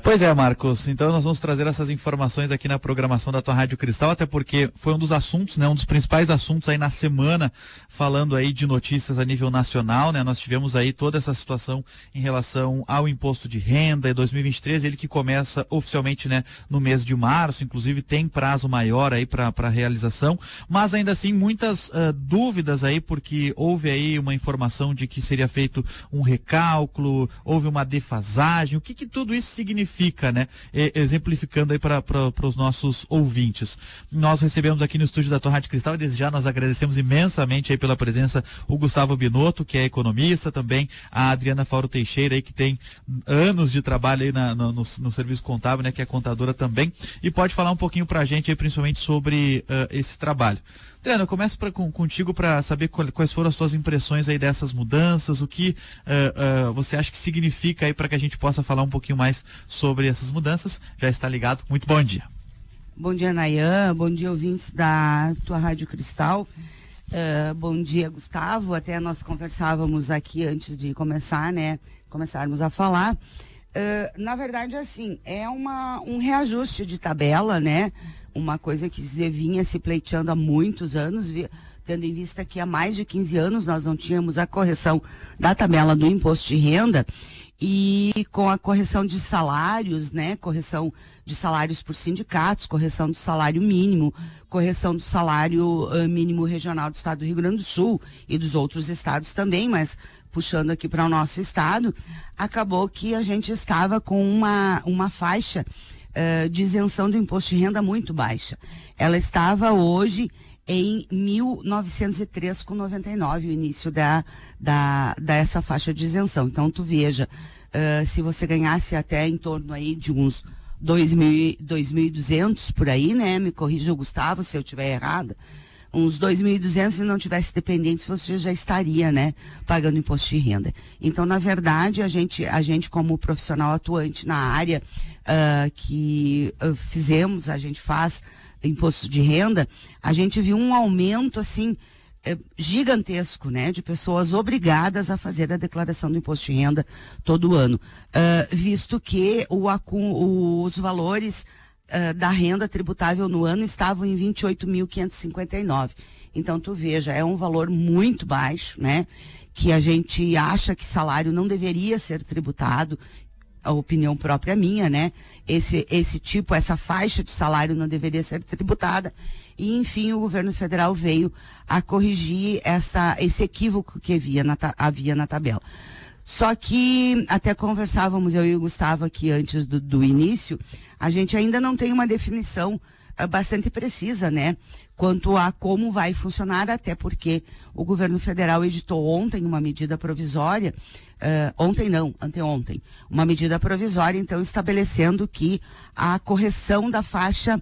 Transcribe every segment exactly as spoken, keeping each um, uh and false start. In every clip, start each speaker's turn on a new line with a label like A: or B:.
A: Pois é, Marcos, então nós vamos trazer essas informações aqui na programação da tua Rádio Cristal, até porque foi um dos assuntos, né, um dos principais assuntos aí na semana, falando aí de notícias a nível nacional, né, nós tivemos aí toda essa situação em relação ao imposto de renda em dois mil e vinte e três, ele que começa oficialmente, né, no mês de março, inclusive tem prazo maior aí para para realização, mas ainda assim muitas uh, dúvidas aí, porque houve aí uma informação de que seria feito um recálculo, houve uma defasagem, o que que tudo isso significa? Fica, né? E, exemplificando aí para os nossos ouvintes. Nós recebemos aqui no estúdio da tua Rádio Cristal e desde já nós agradecemos imensamente aí pela presença o Gustavo Binotto, que é economista, também a Adriana Fauro Teixeira aí, que tem anos de trabalho aí na, no, no, no serviço contábil, né? Que é contadora também, e pode falar um pouquinho para a gente aí, principalmente sobre uh, esse trabalho. Adriana, eu começo pra, com, contigo para saber qual, quais foram as tuas impressões aí dessas mudanças, o que uh, uh, você acha que significa aí para que a gente possa falar um pouquinho mais sobre essas mudanças. Já está ligado? Muito bom dia.
B: Bom dia, Nayan. Bom dia, ouvintes da tua Rádio Cristal. Uh, bom dia, Gustavo. Até nós conversávamos aqui antes de começar, né? Começarmos a falar. Uh, na verdade, assim, é uma, um reajuste de tabela, né? Uma coisa que se vinha se pleiteando há muitos anos, tendo em vista que há mais de quinze anos nós não tínhamos a correção da tabela do imposto de renda, e com a correção de salários, né, correção de salários por sindicatos, correção do salário mínimo, correção do salário uh, mínimo regional do estado do Rio Grande do Sul e dos outros estados também, mas puxando aqui para o nosso estado, acabou que a gente estava com uma, uma faixa Uh, de isenção do imposto de renda muito baixa. Ela estava hoje em mil novecentos e três vírgula noventa e nove, o início da, da, dessa faixa de isenção. Então, tu veja, uh, se você ganhasse até em torno aí de uns dois mil e duzentos por aí, né? Me corrija o Gustavo se eu estiver errada. Uns dois mil e duzentos, se não tivesse dependentes, você já estaria, né, pagando imposto de renda. Então, na verdade, a gente, a gente como profissional atuante na área uh, que uh, fizemos, a gente faz imposto de renda, a gente viu um aumento, assim, uh, gigantesco, né, de pessoas obrigadas a fazer a declaração do imposto de renda todo ano. Uh, visto que o, o, os valores Uh, da renda tributável no ano estavam em vinte e oito mil quinhentos e cinquenta e nove. Então, tu veja, é um valor muito baixo, né? Que a gente acha que salário não deveria ser tributado, a opinião própria minha, né? Esse, esse tipo, essa faixa de salário não deveria ser tributada. E, enfim, o governo federal veio a corrigir essa, esse equívoco que havia na, havia na tabela. Só que, até conversávamos, eu e o Gustavo aqui antes do, do início, a gente ainda não tem uma definição uh, bastante precisa, né? Quanto a como vai funcionar, até porque o governo federal editou ontem uma medida provisória, uh, ontem não, anteontem, uma medida provisória, então, estabelecendo que a correção da faixa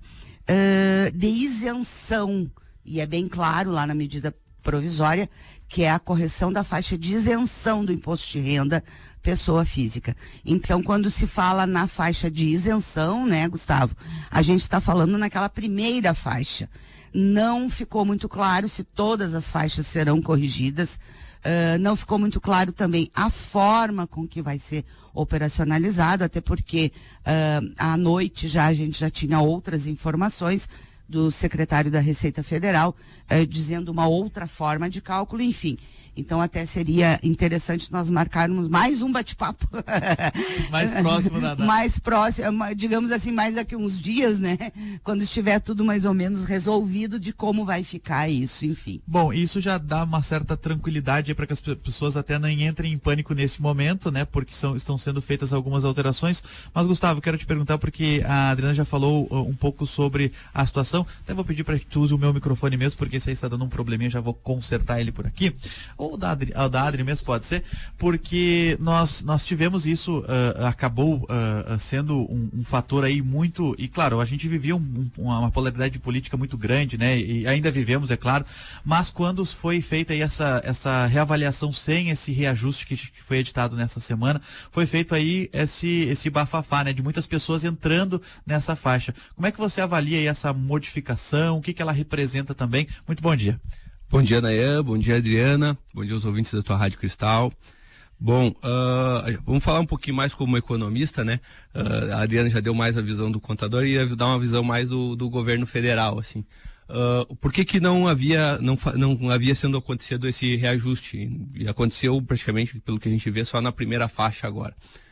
B: uh, de isenção, e é bem claro lá na medida provisória, que é a correção da faixa de isenção do imposto de renda pessoa física. Então, quando se fala na faixa de isenção, né, Gustavo, a gente está falando naquela primeira faixa. Não ficou muito claro se todas as faixas serão corrigidas. Uh, não ficou muito claro também a forma com que vai ser operacionalizado, até porque uh, à noite já a gente já tinha outras informações do secretário da Receita Federal, eh, dizendo uma outra forma de cálculo, enfim. Então, até seria interessante nós marcarmos mais um bate-papo.
A: Mais próximo da data.
B: Mais próximo, digamos assim, mais daqui uns dias, né? Quando estiver tudo mais ou menos resolvido de como vai ficar isso, enfim.
A: Bom, isso já dá uma certa tranquilidade para que as pessoas até nem entrem em pânico nesse momento, né? Porque são, estão sendo feitas algumas alterações. Mas, Gustavo, quero te perguntar, porque a Adriana já falou uh, um pouco sobre a situação. Até vou pedir para que tu use o meu microfone mesmo, porque esse aí está dando um probleminha, já vou consertar ele por aqui. Ou da Adri, o da Adri mesmo pode ser, porque nós, nós tivemos isso, uh, acabou uh, sendo um, um fator aí muito, e claro, a gente vivia um, uma, uma polaridade política muito grande, né, e ainda vivemos, é claro, mas quando foi feita aí essa, essa reavaliação sem esse reajuste que, que foi editado nessa semana, foi feito aí esse, esse bafafá, né, de muitas pessoas entrando nessa faixa. Como é que você avalia aí essa modificação, o que que ela representa também? Muito bom dia.
C: Bom dia, Nayan, bom dia, Adriana, bom dia aos ouvintes da tua Rádio Cristal. Bom, uh, vamos falar um pouquinho mais como economista, né? Uh, a Adriana já deu mais a visão do contador e ia dar uma visão mais do, do governo federal, assim. Uh, por que que não havia, não, não havia sendo acontecido esse reajuste? E aconteceu praticamente, pelo que a gente vê, só na primeira faixa agora.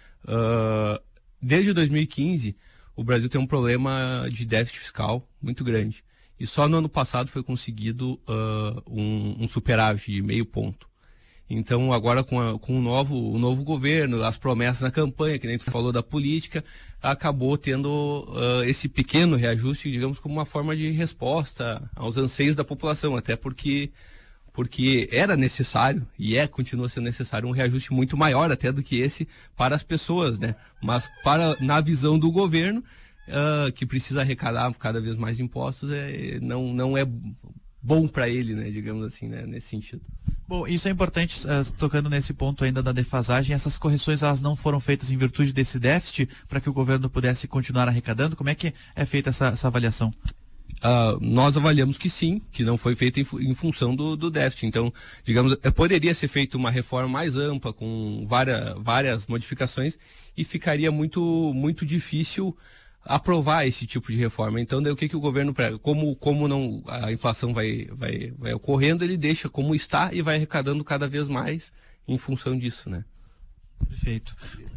C: Uh, desde dois mil e quinze, o Brasil tem um problema de déficit fiscal muito grande. E só no ano passado foi conseguido uh, um, um superávit de meio ponto. Então, agora com, a, com o, novo, o novo governo, as promessas na campanha, que nem tu falou da política, acabou tendo uh, esse pequeno reajuste, digamos, como uma forma de resposta aos anseios da população, até porque, porque era necessário, e é, continua sendo necessário, um reajuste muito maior até do que esse para as pessoas, né? Mas para, na visão do governo, uh, que precisa arrecadar cada vez mais impostos, é, não, não é bom para ele, né? Digamos assim, né? Nesse sentido.
A: Bom, isso é importante, uh, tocando nesse ponto ainda da defasagem, essas correções elas não foram feitas em virtude desse déficit para que o governo pudesse continuar arrecadando? Como é que é feita essa, essa avaliação?
C: Uh, nós avaliamos que sim, que não foi feita em, em função do, do déficit. Então, digamos, poderia ser feita uma reforma mais ampla, com várias, várias modificações, e ficaria muito, muito difícil aprovar esse tipo de reforma. Então, daí, o que, que o governo, como, como não, a inflação vai, vai, vai ocorrendo, ele deixa como está e vai arrecadando cada vez mais em função disso, né?
A: Perfeito.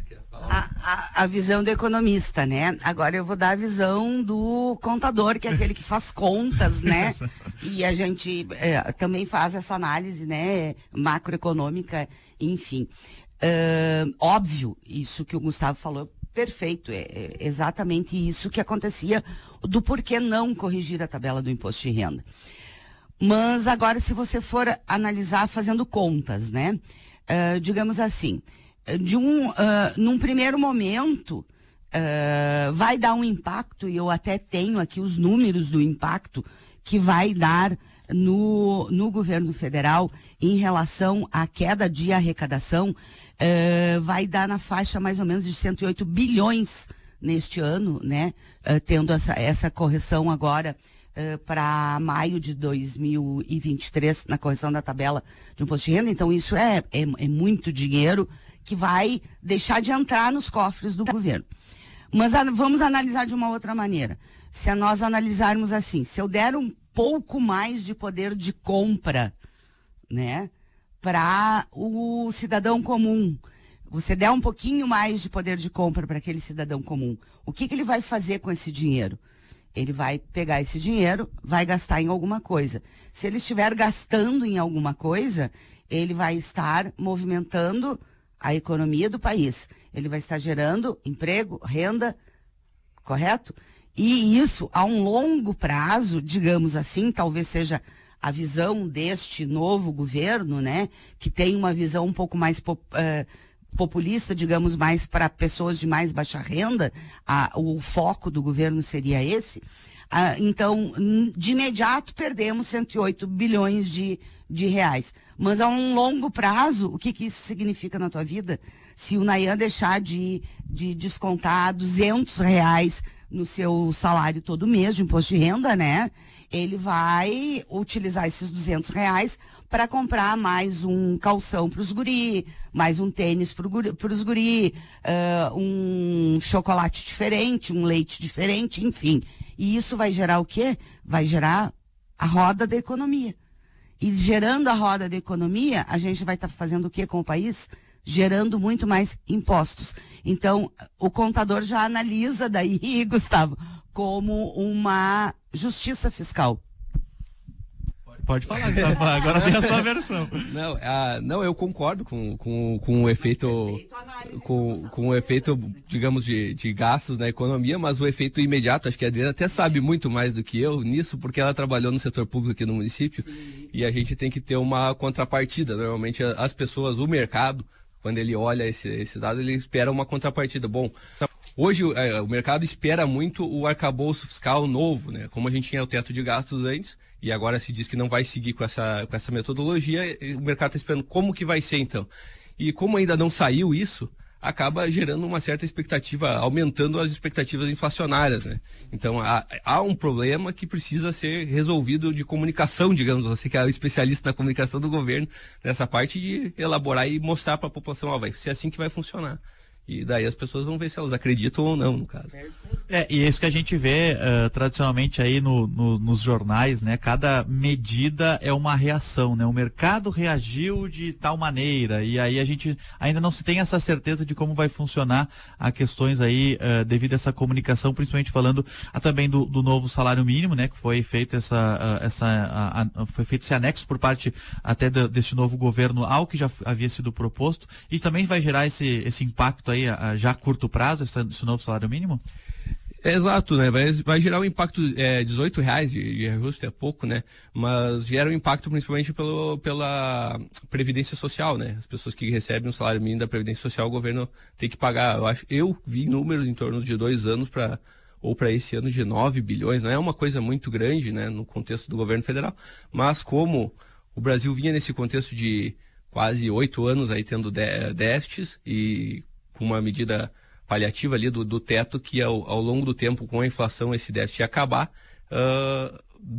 B: A, a, a visão do economista, né? Agora eu vou dar a visão do contador, que é aquele que faz contas, né? E a gente é, também faz essa análise, né? Macroeconômica, enfim. Uh, óbvio, isso que o Gustavo falou, perfeito, é, é exatamente isso que acontecia, do porquê não corrigir a tabela do imposto de renda. Mas agora, se você for analisar fazendo contas, né? Uh, digamos assim, de um, uh, num primeiro momento, uh, vai dar um impacto, e eu até tenho aqui os números do impacto que vai dar no, no governo federal em relação à queda de arrecadação, uh, vai dar na faixa mais ou menos de cento e oito bilhões neste ano, né? Uh, tendo essa, essa correção agora uh, para maio de dois mil e vinte e três, na correção da tabela de imposto de renda. Então, isso é, é, é muito dinheiro que vai deixar de entrar nos cofres do governo. Mas a, vamos analisar de uma outra maneira. Se nós analisarmos assim, se eu der um pouco mais de poder de compra, né, para o cidadão comum, você der um pouquinho mais de poder de compra para aquele cidadão comum, o que, que ele vai fazer com esse dinheiro? Ele vai pegar esse dinheiro, vai gastar em alguma coisa. Se ele estiver gastando em alguma coisa, ele vai estar movimentando a economia do país. Ele vai estar gerando emprego, renda, correto? E isso, a um longo prazo, digamos assim, talvez seja a visão deste novo governo, né? Que tem uma visão um pouco mais pop, uh, populista, digamos, mais para pessoas de mais baixa renda. A, o foco do governo seria esse. Ah, então, de imediato, perdemos cento e oito bilhões de, de reais. Mas a um longo prazo, o que, que isso significa na tua vida? Se o Nayan deixar de, de descontar duzentos reais no seu salário todo mês de imposto de renda, né? Ele vai utilizar esses duzentos reais para comprar mais um calção para os guri, mais um tênis para os guri, uh, um chocolate diferente, um leite diferente, enfim. E isso vai gerar o quê? Vai gerar a roda da economia. E gerando a roda da economia, a gente vai estar tá fazendo o quê com o país? Gerando muito mais impostos. Então, o contador já analisa daí, Gustavo, como uma justiça fiscal.
A: Pode falar, Gustavo, agora tem a sua versão.
C: Não, ah, não, eu concordo com, com, com o efeito, com, com o efeito, digamos, de, de gastos na economia, mas o efeito imediato, acho que a Adriana até sabe muito mais do que eu nisso, porque ela trabalhou no setor público aqui no município. Sim. E a gente tem que ter uma contrapartida. Normalmente as pessoas, o mercado, quando ele olha esse, esse dado, ele espera uma contrapartida. Bom, hoje é, o mercado espera muito o arcabouço fiscal novo, né? Como a gente tinha o teto de gastos antes, e agora se diz que não vai seguir com essa, com essa metodologia, o mercado está esperando como que vai ser então. E como ainda não saiu isso, acaba gerando uma certa expectativa, aumentando as expectativas inflacionárias, né? Então há, há um problema que precisa ser resolvido de comunicação, digamos, você que é o especialista na comunicação do governo, nessa parte de elaborar e mostrar para a população, ó, vai ser assim que vai funcionar. E daí as pessoas vão ver se elas acreditam ou não, no caso.
A: É, e é isso que a gente vê uh, tradicionalmente aí no, no, nos jornais, né? Cada medida é uma reação, né? O mercado reagiu de tal maneira e aí a gente ainda não se tem essa certeza de como vai funcionar a questões aí uh, devido a essa comunicação, principalmente falando uh, também do, do novo salário mínimo, né? Que foi feito essa, uh, essa uh, uh, foi feito esse anexo por parte até do, desse novo governo ao que já havia sido proposto e também vai gerar esse, esse impacto aí a, a, já a curto prazo, esse, esse novo salário mínimo?
C: É, exato, né? Vai, vai gerar um impacto, é, dezoito reais de, de reajuste é pouco, né? Mas gera um impacto principalmente pelo, pela Previdência Social, né? As pessoas que recebem o salário mínimo da Previdência Social, o governo tem que pagar. Eu acho, eu vi números em torno de dois anos para ou para esse ano de nove bilhões, não é uma coisa muito grande, né? No contexto do governo federal, mas como o Brasil vinha nesse contexto de quase oito anos aí tendo déficits e com uma medida paliativa ali do, do teto que ao, ao longo do tempo com a inflação esse déficit ia acabar, uh,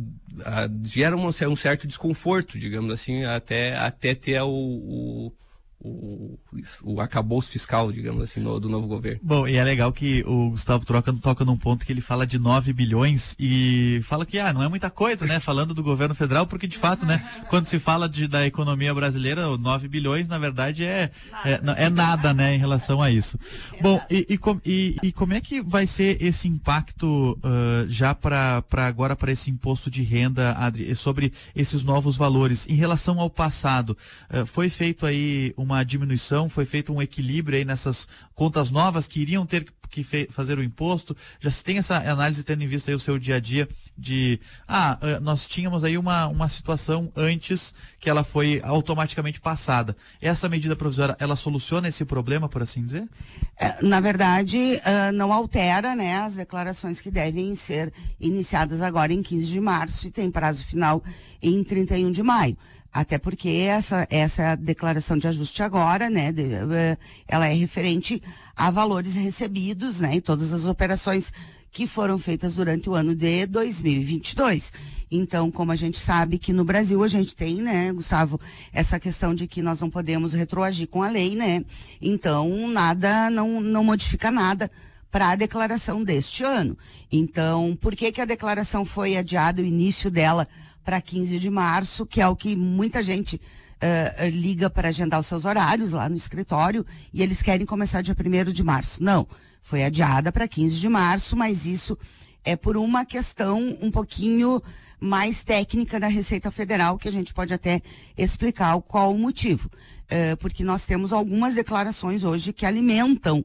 C: uh, gera um, um certo desconforto, digamos assim, até, até ter o, o, o, o arcabouço fiscal, digamos assim, no, do novo governo.
A: Bom, e é legal que o Gustavo troca, toca num ponto que ele fala de nove bilhões e fala que ah, não é muita coisa, né? Falando do governo federal, porque de fato, né, quando se fala de, da economia brasileira, nove bilhões, na verdade, é, é, é nada, né, em relação a isso. Bom, e, e, com, e, e como é que vai ser esse impacto uh, já para agora para esse imposto de renda, Adri, sobre esses novos valores? Em relação ao passado, uh, foi feito aí uma uma diminuição, foi feito um equilíbrio aí nessas contas novas que iriam ter que fazer o imposto? Já se tem essa análise tendo em vista aí o seu dia a dia de, ah, nós tínhamos aí uma, uma situação antes que ela foi automaticamente passada. Essa medida provisória, ela soluciona esse problema, por assim dizer?
B: É, na verdade, uh, não altera, né, as declarações que devem ser iniciadas agora em quinze de março e tem prazo final em trinta e um de maio. Até porque essa, essa declaração de ajuste agora, né, de, ela é referente a valores recebidos, né, em todas as operações que foram feitas durante o ano de dois mil e vinte e dois. Então, como a gente sabe que no Brasil a gente tem, né, Gustavo, essa questão de que nós não podemos retroagir com a lei, né, então nada, não, não modifica nada para a declaração deste ano. Então, por que que a declaração foi adiada, o início dela, para quinze de março, que é o que muita gente uh, liga para agendar os seus horários lá no escritório, e eles querem começar dia primeiro de março. Não, foi adiada para quinze de março, mas isso é por uma questão um pouquinho mais técnica da Receita Federal, que a gente pode até explicar qual o motivo. Uh, porque nós temos algumas declarações hoje que alimentam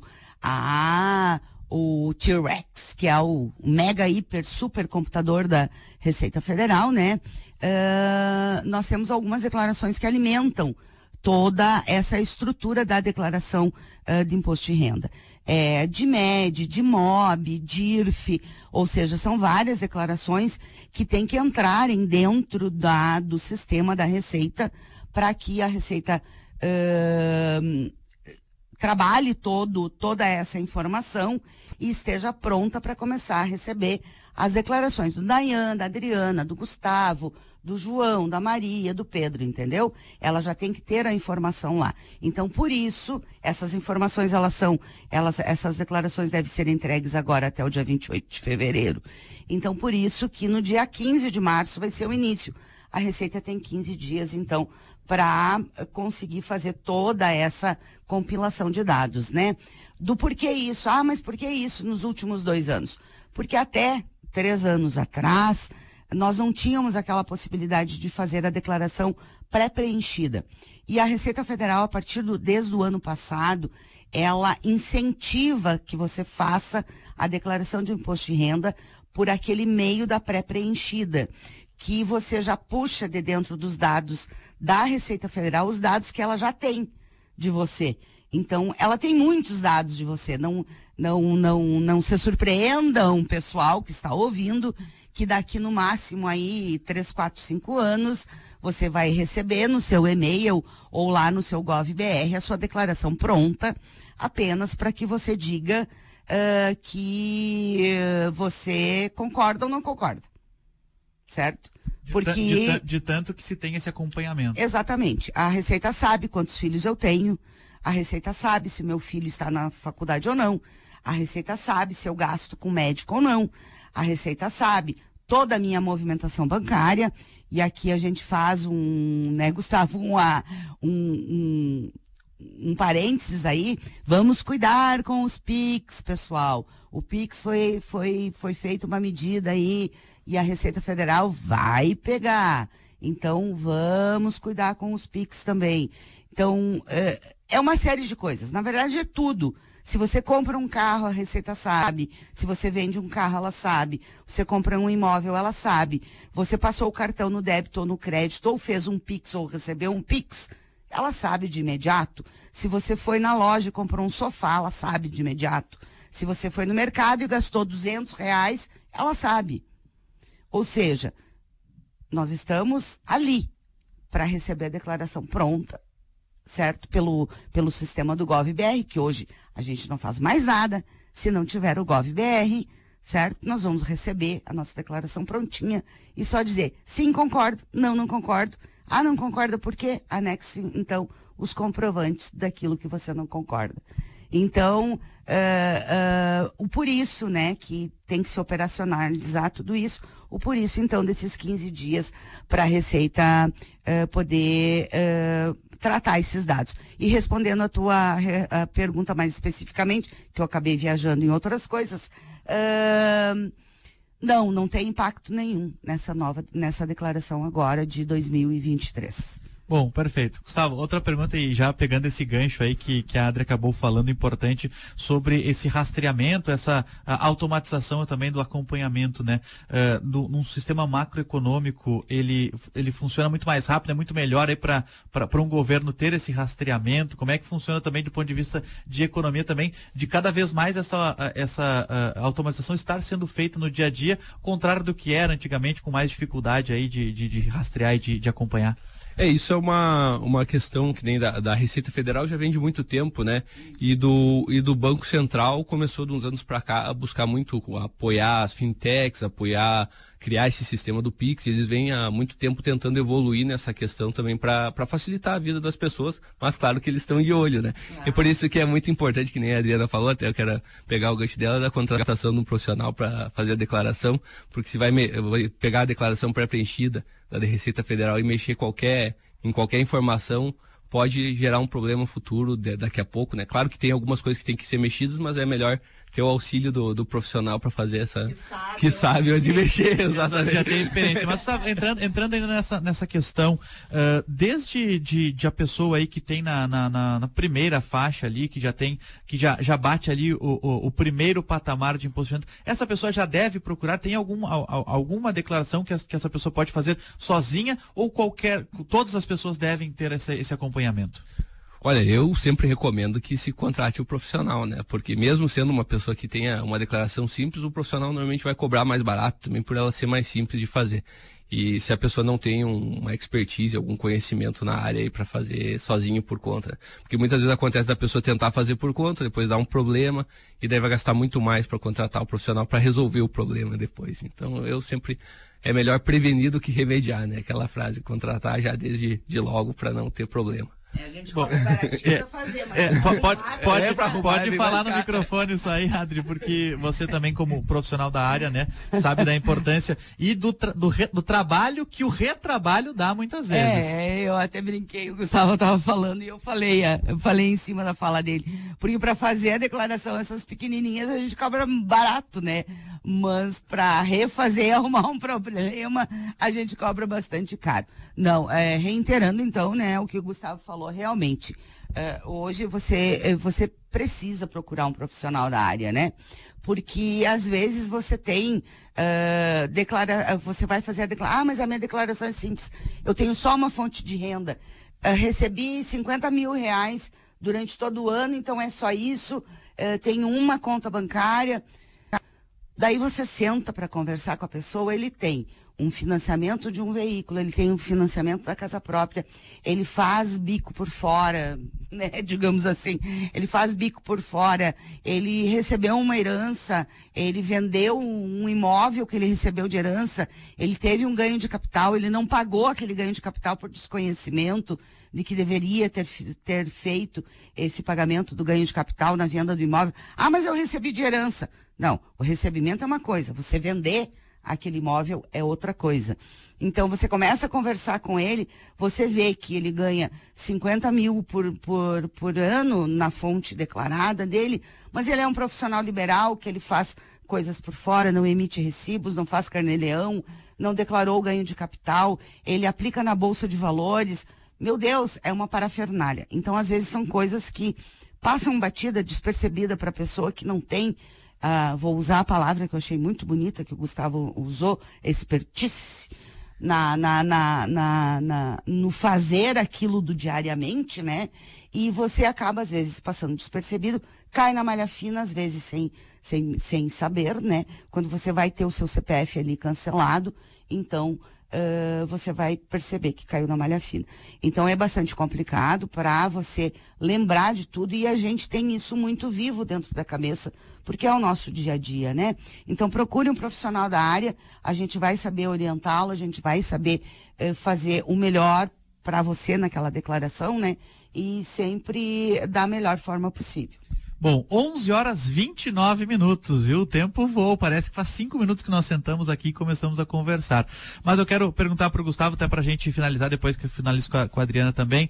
B: a... o T-Rex, que é o mega, hiper, super computador da Receita Federal, né? Uh, nós temos algumas declarações que alimentam toda essa estrutura da declaração uh, de imposto de renda. É, de M E D, de M O B, D I R F, ou seja, são várias declarações que têm que entrarem dentro da, do sistema da Receita para que a Receita uh, trabalhe todo, toda essa informação e esteja pronta para começar a receber as declarações do Dayan, da Adriana, do Gustavo, do João, da Maria, do Pedro, entendeu? Ela já tem que ter a informação lá. Então, por isso, essas informações, elas são, elas, essas declarações devem ser entregues agora até o dia vinte e oito de fevereiro. Então, por isso que no dia quinze de março vai ser o início. A Receita tem quinze dias, então, para conseguir fazer toda essa compilação de dados, né? Do porquê isso? Ah, mas por que isso nos últimos dois anos? Porque até três anos atrás, nós não tínhamos aquela possibilidade de fazer a declaração pré-preenchida. E a Receita Federal, a partir do, desde o ano passado, ela incentiva que você faça a declaração de imposto de renda por aquele meio da pré-preenchida, que você já puxa de dentro dos dados da Receita Federal os dados que ela já tem de você. Então, ela tem muitos dados de você. Não, Não, não, não se surpreendam, pessoal que está ouvindo, que daqui no máximo aí três, quatro, cinco anos, você vai receber no seu e-mail ou lá no seu GovBR a sua declaração pronta, apenas para que você diga uh, que uh, você concorda ou não concorda. Certo?
A: Porque... De, de, de tanto que se tem esse acompanhamento.
B: Exatamente. A Receita sabe quantos filhos eu tenho, a Receita sabe se meu filho está na faculdade ou não, a Receita sabe se eu gasto com médico ou não, a Receita sabe toda a minha movimentação bancária, e aqui a gente faz um, né, Gustavo, uma, um, um, um parênteses aí, vamos cuidar com os Pix, pessoal. O Pix foi, foi, foi feita uma medida aí, e a Receita Federal vai pegar. Então, vamos cuidar com os Pix também. Então, é, é uma série de coisas. Na verdade, é tudo. Se você compra um carro, a Receita sabe. Se você vende um carro, ela sabe. Você compra um imóvel, ela sabe. Você passou o cartão no débito ou no crédito, ou fez um Pix, ou recebeu um Pix, ela sabe de imediato. Se você foi na loja e comprou um sofá, ela sabe de imediato. Se você foi no mercado e gastou duzentos reais, ela sabe. Ou seja, nós estamos ali para receber a declaração pronta, certo? Pelo, pelo sistema do GovBR, que hoje a gente não faz mais nada. Se não tiver o GovBR, certo? Nós vamos receber a nossa declaração prontinha e só dizer, sim, concordo, não, não concordo. Ah, não concorda por quê? Anexe, então, os comprovantes daquilo que você não concorda. Então, uh, uh, o por isso, né, que tem que se operacionalizar tudo isso, o por isso, então, desses quinze dias para a Receita uh, poder uh, tratar esses dados. E respondendo a tua a pergunta mais especificamente, que eu acabei viajando em outras coisas, uh, não, não tem impacto nenhum nessa nova, nessa declaração agora de dois mil e vinte e três.
A: Bom, perfeito. Gustavo, outra pergunta aí, já pegando esse gancho aí que, que a Adri acabou falando, importante, sobre esse rastreamento, essa automatização também do acompanhamento, né? Uh, do, num sistema macroeconômico, ele, ele funciona muito mais rápido, é muito melhor aí para um governo ter esse rastreamento. Como é que funciona também do ponto de vista de economia também, de cada vez mais essa, essa uh, automatização estar sendo feita no dia a dia, ao contrário do que era antigamente, com mais dificuldade aí de, de, de rastrear e de, de acompanhar?
C: É, isso é uma, uma questão que nem da, da Receita Federal já vem de muito tempo, né? E do, e do Banco Central começou de uns anos para cá a buscar muito, apoiar as fintechs, apoiar, criar esse sistema do Pix. Eles vêm há muito tempo tentando evoluir nessa questão também para facilitar a vida das pessoas, mas claro que eles estão de olho, né? E por isso que é muito importante, que nem a Adriana falou, até eu quero pegar o gancho dela, da contratação de um profissional para fazer a declaração, porque se vai, me, vai pegar a declaração pré-preenchida da Receita Federal e mexer qualquer, em qualquer informação, pode gerar um problema futuro de, daqui a pouco, né? Claro que tem algumas coisas que tem que ser mexidas, mas é melhor ter o auxílio do, do profissional para fazer essa... Que sabe, que sabe onde mexer, exatamente.
A: Já tem experiência. Mas entrando, entrando ainda nessa, nessa questão, uh, desde de, de a pessoa aí que tem na, na, na, na primeira faixa ali, que já tem, que já, já bate ali o, o, o primeiro patamar de imposto, essa pessoa já deve procurar, tem alguma, alguma declaração que, que essa pessoa pode fazer sozinha, ou qualquer, todas as pessoas devem ter esse, esse acompanhamento?
C: Olha, eu sempre recomendo que se contrate o profissional, né? Porque mesmo sendo uma pessoa que tenha uma declaração simples, o profissional normalmente vai cobrar mais barato também por ela ser mais simples de fazer. E se a pessoa não tem um, uma expertise, algum conhecimento na área aí para fazer sozinho por conta. Porque muitas vezes acontece da pessoa tentar fazer por conta, depois dá um problema e daí vai gastar muito mais para contratar o profissional para resolver o problema depois. Então eu sempre... É melhor prevenir do que remediar, né? Aquela frase, contratar já desde de logo para não ter problema.
B: É, a gente cobra baratinho é, pra fazer, mas
A: é, pode, pode, pode,
C: é pra
A: pode falar no microfone isso aí, Adri, porque você também, como profissional da área, né, sabe da importância e do, tra do, re do trabalho que o retrabalho dá muitas vezes.
B: É, eu até brinquei, o Gustavo estava falando e eu falei, eu falei em cima da fala dele, porque para fazer a declaração, essas pequenininhas, a gente cobra barato, né? Mas para refazer, arrumar um problema, a gente cobra bastante caro. Não, é, reiterando então, né, o que o Gustavo falou, realmente, uh, hoje você, você precisa procurar um profissional da área, né? Porque às vezes você tem, uh, declara, você vai fazer a declaração, ah, mas a minha declaração é simples, eu tenho só uma fonte de renda, uh, recebi cinquenta mil reais durante todo o ano, então é só isso, uh, tem uma conta bancária. Daí você senta para conversar com a pessoa, ele tem um financiamento de um veículo, ele tem um financiamento da casa própria, ele faz bico por fora, né, digamos assim, ele faz bico por fora, ele recebeu uma herança, ele vendeu um imóvel que ele recebeu de herança, ele teve um ganho de capital, ele não pagou aquele ganho de capital por desconhecimento de que deveria ter, ter feito esse pagamento do ganho de capital na venda do imóvel. Ah, mas eu recebi de herança. Não, o recebimento é uma coisa, você vender aquele imóvel é outra coisa. Então, você começa a conversar com ele, você vê que ele ganha cinquenta mil por, por, por ano na fonte declarada dele, mas ele é um profissional liberal, que ele faz coisas por fora, não emite recibos, não faz carnê-leão, não declarou ganho de capital, ele aplica na Bolsa de Valores. Meu Deus, é uma parafernália. Então, às vezes, são coisas que passam batida, despercebida para a pessoa que não tem. Uh, vou usar a palavra que eu achei muito bonita, que o Gustavo usou, expertise, na, na, na, na, na, no fazer aquilo do diariamente, né? E você acaba, às vezes, passando despercebido, cai na malha fina, às vezes sem, sem, sem saber, né? Quando você vai ter o seu C P F ali cancelado, então uh, você vai perceber que caiu na malha fina. Então é bastante complicado para você lembrar de tudo, e a gente tem isso muito vivo dentro da cabeça, porque é o nosso dia a dia, né? Então procure um profissional da área, a gente vai saber orientá-lo, a gente vai saber uh, fazer o melhor para você naquela declaração, né? E sempre da melhor forma possível.
A: Bom, onze horas e vinte e nove minutos, viu? O tempo voou, parece que faz cinco minutos que nós sentamos aqui e começamos a conversar. Mas eu quero perguntar para o Gustavo, até para a gente finalizar, depois que eu finalizo com a, com a Adriana também,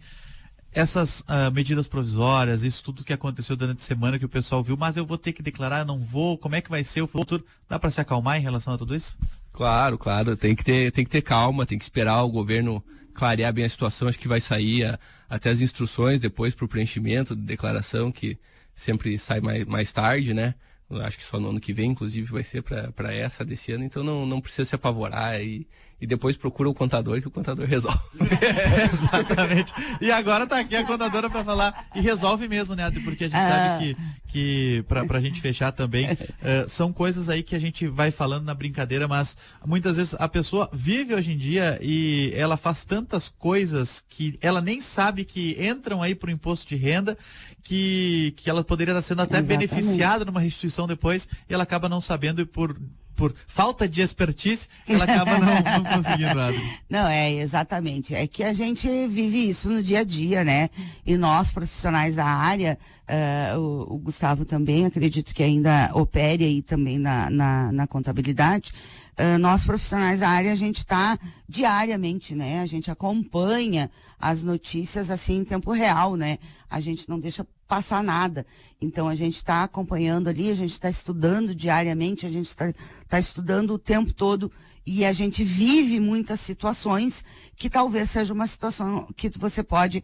A: essas uh, medidas provisórias, isso tudo que aconteceu durante a semana que o pessoal viu, mas eu vou ter que declarar, não vou, como é que vai ser o futuro? Dá para se acalmar em relação a tudo isso?
C: Claro, claro, tem que ter, tem que ter calma, tem que esperar o governo clarear bem a situação, acho que vai sair a, até as instruções depois para o preenchimento de declaração, que sempre sai mais, mais tarde, né? Eu acho que só no ano que vem, inclusive, vai ser para essa desse ano, então não, não precisa se apavorar e, e depois procura o contador, que o contador resolve.
A: É, exatamente. E agora tá aqui a contadora para falar, e resolve mesmo, né? Porque a gente ah. sabe que, que para a gente fechar também, uh, são coisas aí que a gente vai falando na brincadeira, mas muitas vezes a pessoa vive hoje em dia e ela faz tantas coisas que ela nem sabe que entram aí pro imposto de renda, que, que ela poderia estar sendo até Exatamente. beneficiada numa restituição depois, e ela acaba não sabendo, e por por falta de expertise, ela acaba não, não conseguindo nada.
B: Não, é, exatamente. É que a gente vive isso no dia a dia, né? E nós, profissionais da área, uh, o, o Gustavo também, acredito que ainda opere aí também na, na, na contabilidade. Uh, nós, profissionais da área, a gente está diariamente, né? A gente acompanha as notícias assim em tempo real, né? A gente não deixa passar nada. Então, a gente está acompanhando ali, a gente está estudando diariamente, a gente está tá estudando o tempo todo, e a gente vive muitas situações que talvez seja uma situação que você pode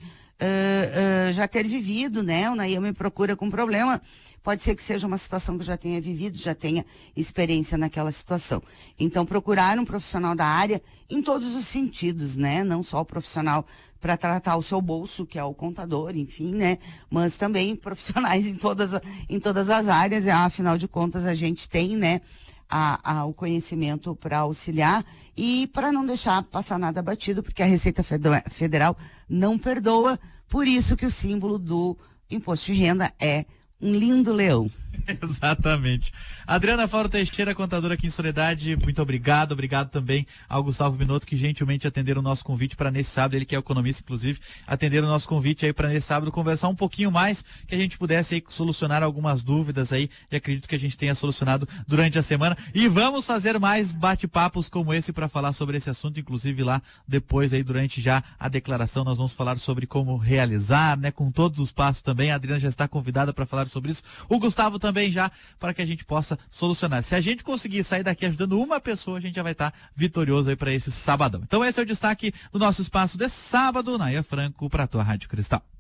B: uh, uh, já ter vivido, né? O Nayan me procura com problema, pode ser que seja uma situação que eu já tenha vivido, já tenha experiência naquela situação. Então, procurar um profissional da área em todos os sentidos, né? Não só o profissional para tratar o seu bolso, que é o contador, enfim, né? Mas também profissionais em todas, em todas as áreas, afinal de contas a gente tem, né, a, a, o conhecimento para auxiliar e para não deixar passar nada batido, porque a Receita Federal não perdoa, por isso que o símbolo do imposto de renda é um lindo leão.
A: Exatamente. Adriana Fauro Teixeira, contadora aqui em Soledade, muito obrigado, obrigado também ao Gustavo Minotto, que gentilmente atenderam o nosso convite para nesse sábado, ele que é economista, inclusive, atenderam o nosso convite aí para nesse sábado conversar um pouquinho mais, que a gente pudesse aí solucionar algumas dúvidas aí, e acredito que a gente tenha solucionado durante a semana, e vamos fazer mais bate-papos como esse para falar sobre esse assunto, inclusive lá depois aí durante já a declaração nós vamos falar sobre como realizar, né, com todos os passos também. A Adriana já está convidada para falar sobre isso, o Gustavo também já, para que a gente possa solucionar. Se a gente conseguir sair daqui ajudando uma pessoa, a gente já vai estar vitorioso aí para esse sabadão. Então esse é o destaque do nosso espaço de sábado, Nayan Franco, para a tua Rádio Cristal.